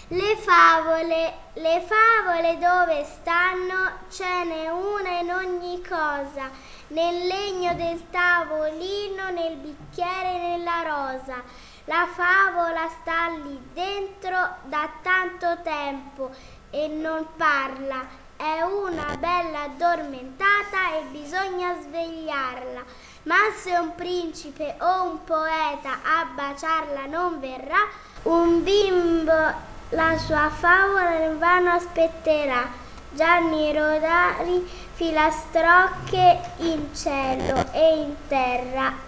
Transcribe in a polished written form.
Le favole dove stanno? Ce n'è una in ogni cosa, nel legno del tavolino, nel bicchiere, nella rosa. La favola sta lì dentro da tanto tempo e non parla. È una bella addormentata e bisogna svegliarla. Ma se un principe o un poeta a baciarla non verrà, un bimbo la sua favola invano aspetterà. Gianni Rodari, filastrocche in cielo e in terra.